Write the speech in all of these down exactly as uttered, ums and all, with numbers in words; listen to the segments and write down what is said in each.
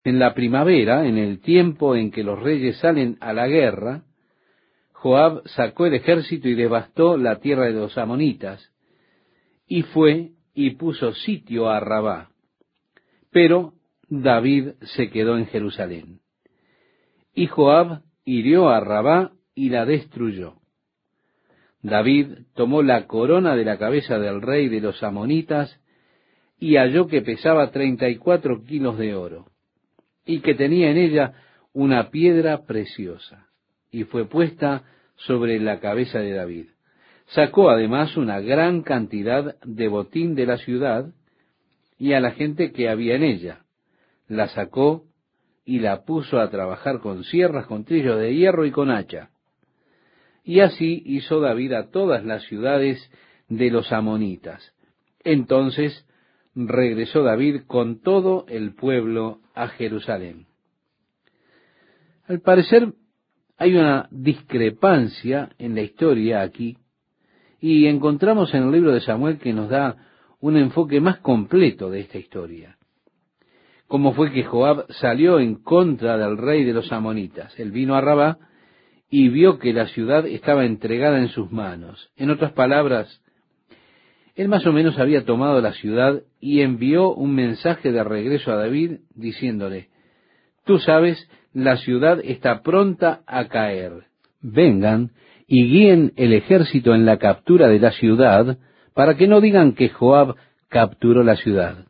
En la primavera, en el tiempo en que los reyes salen a la guerra, Joab sacó el ejército y devastó la tierra de los amonitas, y fue y puso sitio a Rabá. Pero David se quedó en Jerusalén. Y Joab hirió a Rabá y la destruyó. David tomó la corona de la cabeza del rey de los amonitas y halló que pesaba treinta y cuatro kilos de oro, y que tenía en ella una piedra preciosa, y fue puesta sobre la cabeza de David. Sacó además una gran cantidad de botín de la ciudad y a la gente que había en ella. La sacó y la puso a trabajar con sierras, con trillos de hierro y con hacha. Y así hizo David a todas las ciudades de los amonitas. Entonces regresó David con todo el pueblo a Jerusalén. Al parecer hay una discrepancia en la historia aquí, y encontramos en el libro de Samuel que nos da un enfoque más completo de esta historia. Cómo fue que Joab salió en contra del rey de los amonitas. Él vino a Rabá y vio que la ciudad estaba entregada en sus manos. En otras palabras, él más o menos había tomado la ciudad y envió un mensaje de regreso a David diciéndole: tú sabes, la ciudad está pronta a caer. Vengan y guíen el ejército en la captura de la ciudad, para que no digan que Joab capturó la ciudad.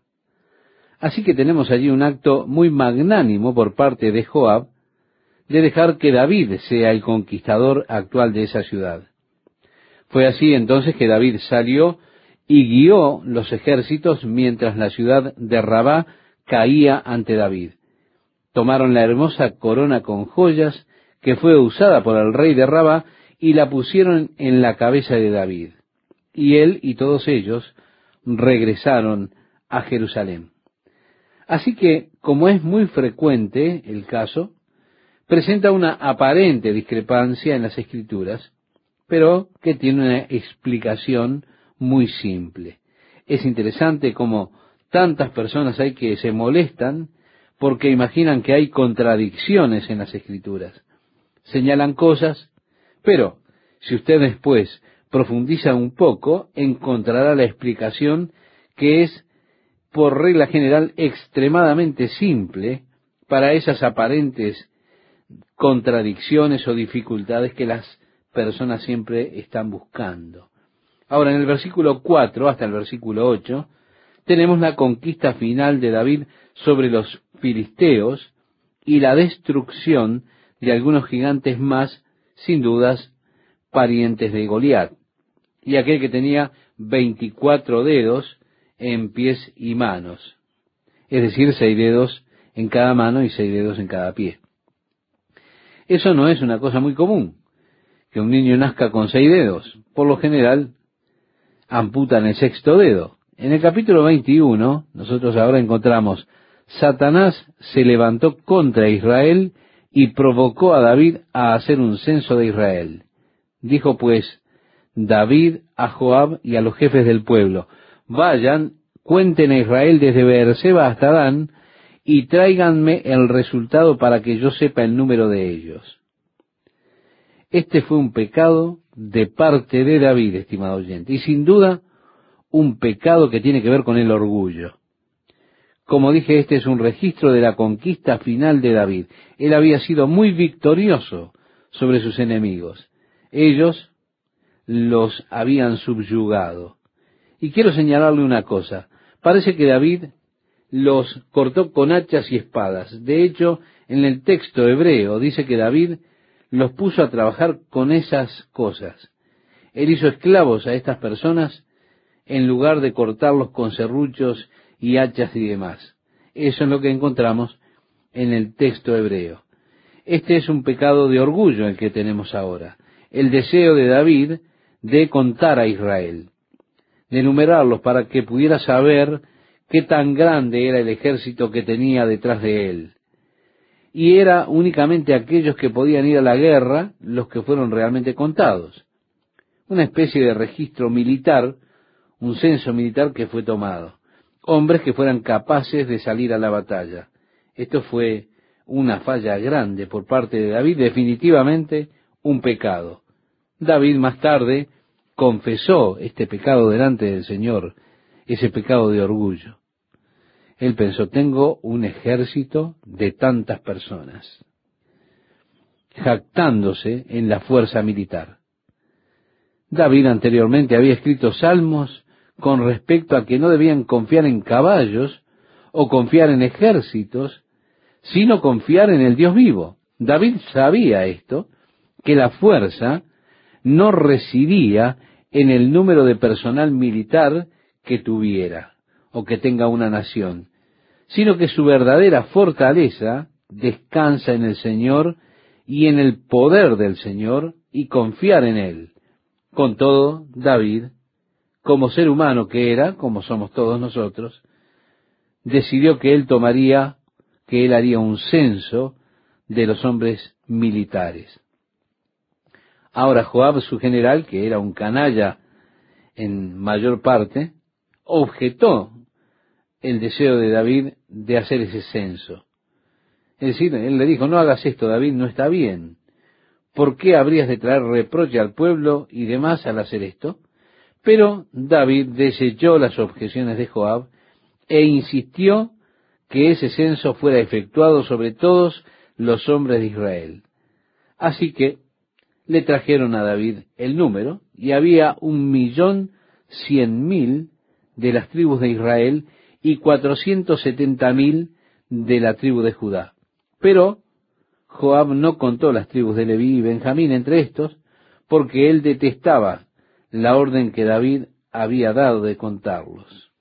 Así que tenemos allí un acto muy magnánimo por parte de Joab, de dejar que David sea el conquistador actual de esa ciudad. Fue así entonces que David salió y guió los ejércitos mientras la ciudad de Rabá caía ante David. Tomaron la hermosa corona con joyas que fue usada por el rey de Rabá y la pusieron en la cabeza de David. Y él y todos ellos regresaron a Jerusalén. Así que, como es muy frecuente el caso, presenta una aparente discrepancia en las Escrituras, pero que tiene una explicación muy simple. Es interesante cómo tantas personas hay que se molestan porque imaginan que hay contradicciones en las Escrituras. Señalan cosas, pero si usted después profundiza un poco, encontrará la explicación que es, por regla general, extremadamente simple para esas aparentes contradicciones o dificultades que las personas siempre están buscando. Ahora, en el versículo cuatro hasta el versículo ocho, tenemos la conquista final de David sobre los filisteos y la destrucción de algunos gigantes más, sin dudas, parientes de Goliat, y aquel que tenía veinticuatro dedos en pies y manos, es decir, seis dedos en cada mano y seis dedos en cada pie. Eso no es una cosa muy común, que un niño nazca con seis dedos. Por lo general, amputan el sexto dedo. En el capítulo veintiuno, nosotros ahora encontramos: Satanás se levantó contra Israel y provocó a David a hacer un censo de Israel. Dijo pues David a Joab y a los jefes del pueblo: vayan, cuenten a Israel desde Beerseba hasta Dan, y tráiganme el resultado para que yo sepa el número de ellos. Este fue un pecado de parte de David, estimado oyente, y sin duda un pecado que tiene que ver con el orgullo. Como dije, este es un registro de la conquista final de David. Él había sido muy victorioso sobre sus enemigos. Ellos los habían subyugado. Y quiero señalarle una cosa. Parece que David los cortó con hachas y espadas. De hecho, en el texto hebreo dice que David los puso a trabajar con esas cosas. Él hizo esclavos a estas personas en lugar de cortarlos con serruchos y hachas y demás. Eso es lo que encontramos en el texto hebreo. Este es un pecado de orgullo el que tenemos ahora. El deseo de David de contar a Israel, de enumerarlos para que pudiera saber qué tan grande era el ejército que tenía detrás de él. Y era únicamente aquellos que podían ir a la guerra los que fueron realmente contados. Una especie de registro militar, un censo militar que fue tomado. Hombres que fueran capaces de salir a la batalla. Esto fue una falla grande por parte de David, definitivamente un pecado. David más tarde confesó este pecado delante del Señor, ese pecado de orgullo. Él pensó, tengo un ejército de tantas personas, jactándose en la fuerza militar. David anteriormente había escrito salmos con respecto a que no debían confiar en caballos o confiar en ejércitos, sino confiar en el Dios vivo. David sabía esto, que la fuerza no residía en el número de personal militar que tuviera o que tenga una nación, sino que su verdadera fortaleza descansa en el Señor y en el poder del Señor y confiar en Él. Con todo, David, como ser humano que era, como somos todos nosotros, decidió que él tomaría, que él haría un censo de los hombres militares. Ahora Joab, su general, que era un canalla en mayor parte, objetó el deseo de David de hacer ese censo. Es decir, él le dijo, no hagas esto, David, no está bien. ¿Por qué habrías de traer reproche al pueblo y demás al hacer esto? Pero David desechó las objeciones de Joab e insistió que ese censo fuera efectuado sobre todos los hombres de Israel. Así que le trajeron a David el número, y había un millón cien mil de las tribus de Israel y cuatrocientos setenta mil de la tribu de Judá. Pero Joab no contó las tribus de Leví y Benjamín entre estos, porque él detestaba la orden que David había dado de contarlos.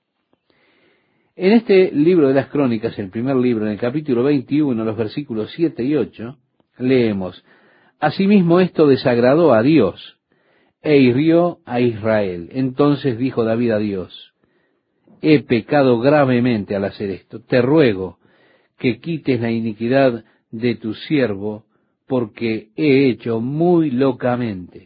En este libro de las Crónicas, el primer libro, en el capítulo veintiuno, los versículos siete y ocho, leemos, asimismo esto desagradó a Dios, e hirió a Israel. Entonces dijo David a Dios, he pecado gravemente al hacer esto, te ruego que quites la iniquidad de tu siervo, porque he hecho muy locamente.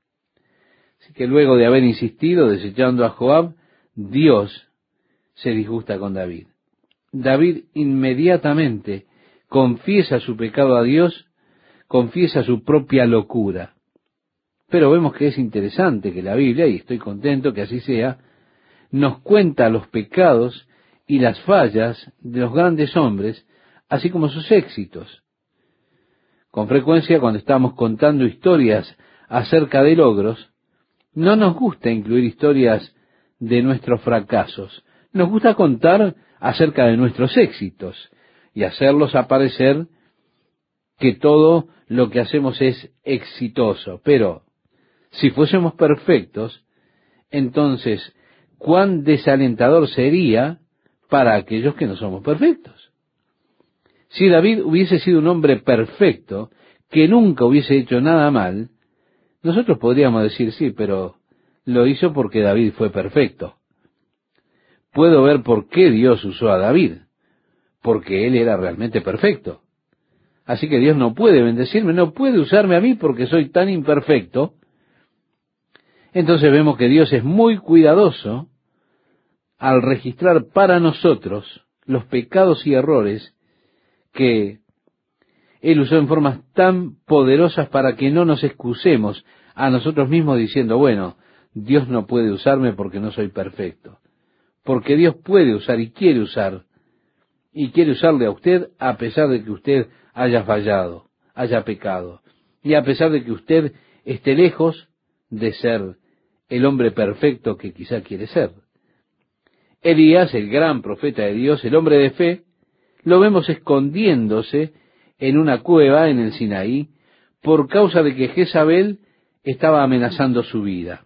Así que luego de haber insistido, desechando a Joab, Dios se disgusta con David. David inmediatamente confiesa su pecado a Dios, confiesa su propia locura. Pero vemos que es interesante que la Biblia, y estoy contento que así sea, nos cuenta los pecados y las fallas de los grandes hombres, así como sus éxitos. Con frecuencia, cuando estamos contando historias acerca de logros, no nos gusta incluir historias de nuestros fracasos. Nos gusta contar acerca de nuestros éxitos y hacerlos aparecer que todo lo que hacemos es exitoso. Pero si fuésemos perfectos, entonces, cuán desalentador sería para aquellos que no somos perfectos. Si David hubiese sido un hombre perfecto, que nunca hubiese hecho nada mal, nosotros podríamos decir, sí, pero lo hizo porque David fue perfecto. Puedo ver por qué Dios usó a David, porque él era realmente perfecto. Así que Dios no puede bendecirme, no puede usarme a mí porque soy tan imperfecto. Entonces vemos que Dios es muy cuidadoso al registrar para nosotros los pecados y errores que Él usó en formas tan poderosas para que no nos excusemos a nosotros mismos diciendo, bueno, Dios no puede usarme porque no soy perfecto. Porque Dios puede usar y quiere usar, y quiere usarle a usted a pesar de que usted haya fallado, haya pecado, y a pesar de que usted esté lejos de ser el hombre perfecto que quizá quiere ser. Elías, el gran profeta de Dios, el hombre de fe, lo vemos escondiéndose en una cueva en el Sinaí por causa de que Jezabel estaba amenazando su vida.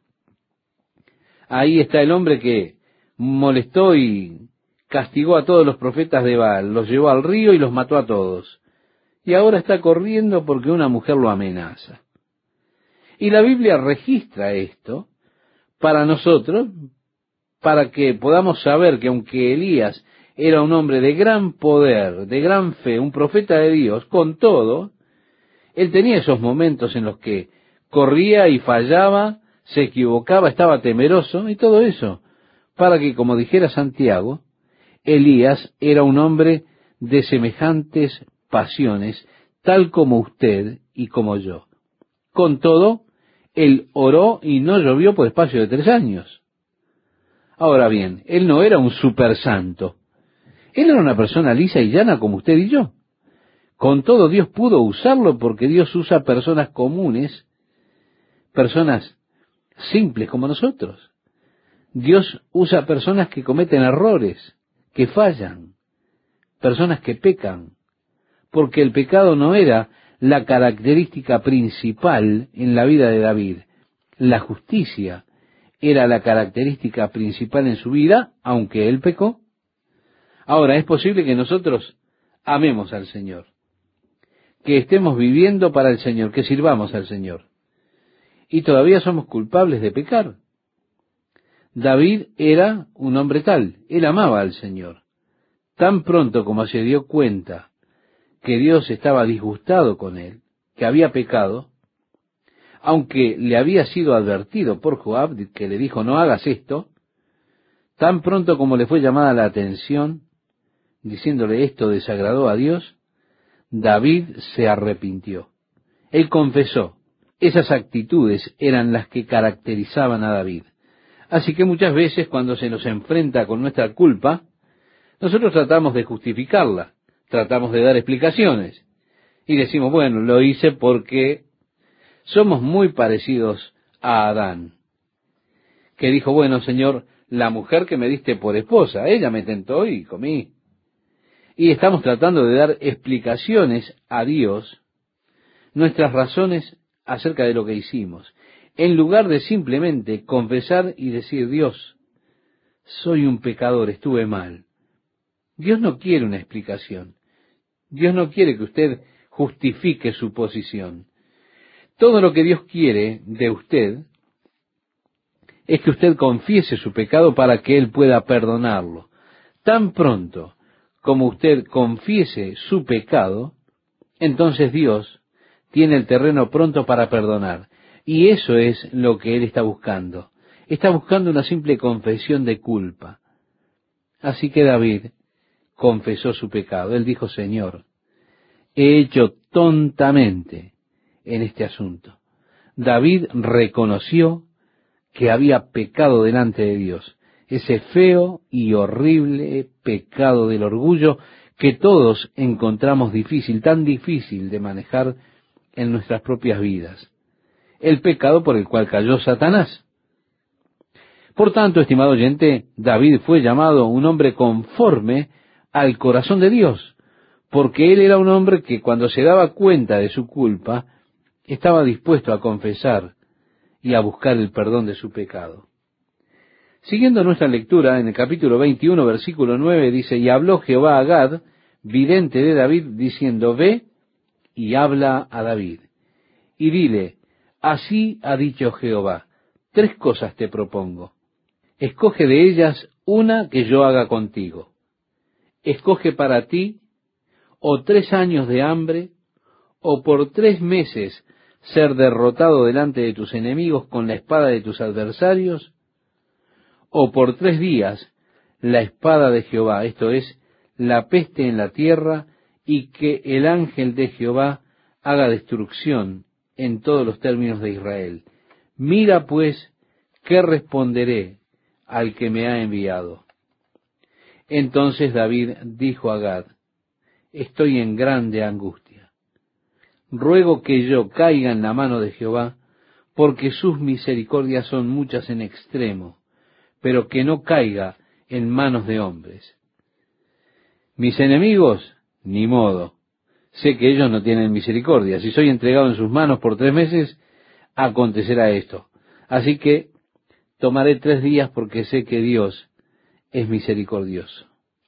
Ahí está el hombre que molestó y castigó a todos los profetas de Baal, los llevó al río y los mató a todos. Y ahora está corriendo porque una mujer lo amenaza. Y la Biblia registra esto para nosotros, para que podamos saber que aunque Elías era un hombre de gran poder, de gran fe, un profeta de Dios, con todo, él tenía esos momentos en los que corría y fallaba, se equivocaba, estaba temeroso y todo eso, para que, como dijera Santiago, Elías era un hombre de semejantes pasiones, tal como usted y como yo. Con todo, él oró y no llovió por espacio de tres años. Ahora bien, él no era un super santo. Él era una persona lisa y llana como usted y yo. Con todo, Dios pudo usarlo porque Dios usa personas comunes, personas simples como nosotros. Dios usa personas que cometen errores, que fallan, personas que pecan, porque el pecado no era la característica principal en la vida de David. La justicia era la característica principal en su vida, aunque él pecó. Ahora, es posible que nosotros amemos al Señor, que estemos viviendo para el Señor, que sirvamos al Señor, y todavía somos culpables de pecar. David era un hombre tal, él amaba al Señor. Tan pronto como se dio cuenta que Dios estaba disgustado con él, que había pecado, aunque le había sido advertido por Joab, que le dijo, no hagas esto, tan pronto como le fue llamada la atención, diciéndole esto desagradó a Dios, David se arrepintió. Él confesó. Esas actitudes eran las que caracterizaban a David. Así que muchas veces cuando se nos enfrenta con nuestra culpa, nosotros tratamos de justificarla, tratamos de dar explicaciones, y decimos, bueno, lo hice porque somos muy parecidos a Adán, que dijo, bueno, Señor, la mujer que me diste por esposa, ella me tentó y comí. Y estamos tratando de dar explicaciones a Dios, nuestras razones acerca de lo que hicimos, en lugar de simplemente confesar y decir, Dios, soy un pecador, estuve mal. Dios no quiere una explicación. Dios no quiere que usted justifique su posición. Todo lo que Dios quiere de usted es que usted confiese su pecado para que Él pueda perdonarlo. Tan pronto como usted confiese su pecado, entonces Dios tiene el terreno pronto para perdonar. Y eso es lo que Él está buscando. Está buscando una simple confesión de culpa. Así que David confesó su pecado. Él dijo, Señor, he hecho tontamente en este asunto. David reconoció que había pecado delante de Dios. Ese feo y horrible pecado del orgullo que todos encontramos difícil, tan difícil de manejar en nuestras propias vidas. El pecado por el cual cayó Satanás. Por tanto, estimado oyente, David fue llamado un hombre conforme al corazón de Dios, porque él era un hombre que cuando se daba cuenta de su culpa, estaba dispuesto a confesar y a buscar el perdón de su pecado. Siguiendo nuestra lectura, en el capítulo veintiuno, versículo nueve, dice, y habló Jehová a Gad, vidente de David, diciendo, ve y habla a David, y dile, así ha dicho Jehová, tres cosas te propongo. Escoge de ellas una que yo haga contigo. Escoge para ti o tres años de hambre, o por tres meses ser derrotado delante de tus enemigos con la espada de tus adversarios, o por tres días la espada de Jehová, esto es, la peste en la tierra, y que el ángel de Jehová haga destrucción en todos los términos de Israel. Mira pues, ¿qué responderé al que me ha enviado? Entonces David dijo a Gad, estoy en grande angustia. Ruego que yo caiga en la mano de Jehová, porque sus misericordias son muchas en extremo, pero que no caiga en manos de hombres. Mis enemigos, ni modo. Sé que ellos no tienen misericordia. Si soy entregado en sus manos por tres meses, acontecerá esto. Así que tomaré tres días porque sé que Dios es misericordioso.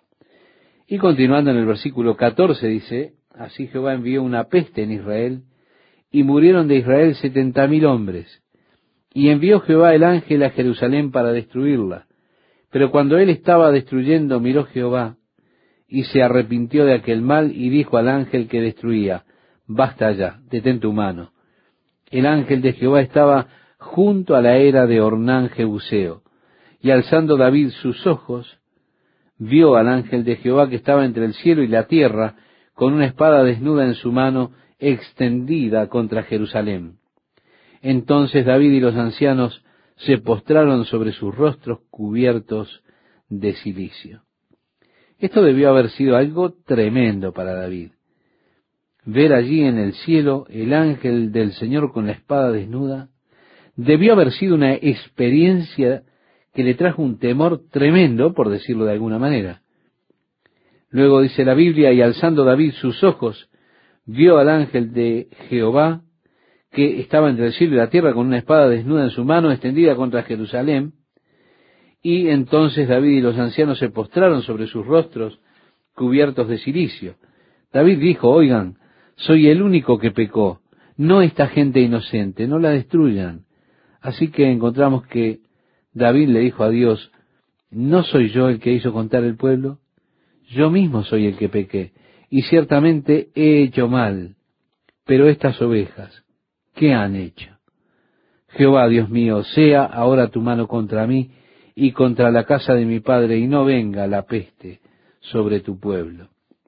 Y continuando en el versículo catorce dice, así Jehová envió una peste en Israel, y murieron de Israel setenta mil hombres. Y envió Jehová el ángel a Jerusalén para destruirla. Pero cuando él estaba destruyendo, miró Jehová, y se arrepintió de aquel mal, y dijo al ángel que destruía, basta ya, detén tu mano. El ángel de Jehová estaba junto a la era de Ornán Jebuseo, y alzando David sus ojos, vio al ángel de Jehová que estaba entre el cielo y la tierra, con una espada desnuda en su mano, extendida contra Jerusalén. Entonces David y los ancianos se postraron sobre sus rostros cubiertos de cilicio. Esto debió haber sido algo tremendo para David. Ver allí en el cielo el ángel del Señor con la espada desnuda, debió haber sido una experiencia que le trajo un temor tremendo, por decirlo de alguna manera. Luego dice la Biblia, y alzando David sus ojos, vio al ángel de Jehová, que estaba entre el cielo y la tierra con una espada desnuda en su mano, extendida contra Jerusalén. Y entonces David y los ancianos se postraron sobre sus rostros, cubiertos de cilicio. David dijo, oigan, soy el único que pecó, no esta gente inocente, no la destruyan. Así que encontramos que David le dijo a Dios, ¿no soy yo el que hizo contar el pueblo? Yo mismo soy el que pequé, y ciertamente he hecho mal. Pero estas ovejas, ¿qué han hecho? Jehová, Dios mío, sea ahora tu mano contra mí y contra la casa de mi padre, y no venga la peste sobre tu pueblo.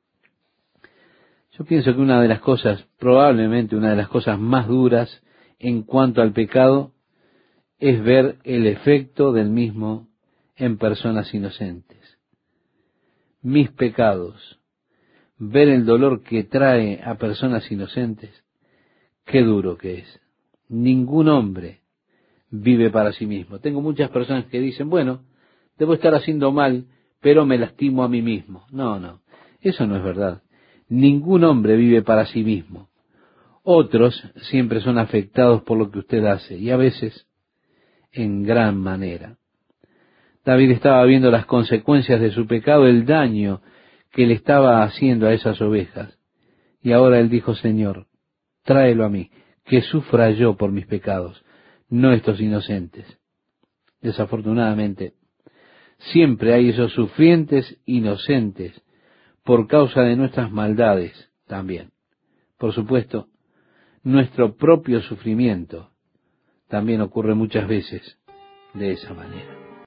Yo pienso que una de las cosas, probablemente una de las cosas más duras en cuanto al pecado, es ver el efecto del mismo en personas inocentes. Mis pecados, ver el dolor que trae a personas inocentes, qué duro que es. Ningún hombre vive para sí mismo. Tengo muchas personas que dicen, bueno, debo estar haciendo mal, pero me lastimo a mí mismo. No, no, eso no es verdad. Ningún hombre vive para sí mismo. Otros siempre son afectados por lo que usted hace, y a veces en gran manera. David estaba viendo las consecuencias de su pecado, el daño que le estaba haciendo a esas ovejas. Y ahora él dijo, Señor, tráelo a mí, que sufra yo por mis pecados, no estos inocentes. Desafortunadamente, siempre hay esos sufrientes inocentes por causa de nuestras maldades también. Por supuesto, nuestro propio sufrimiento también ocurre muchas veces de esa manera.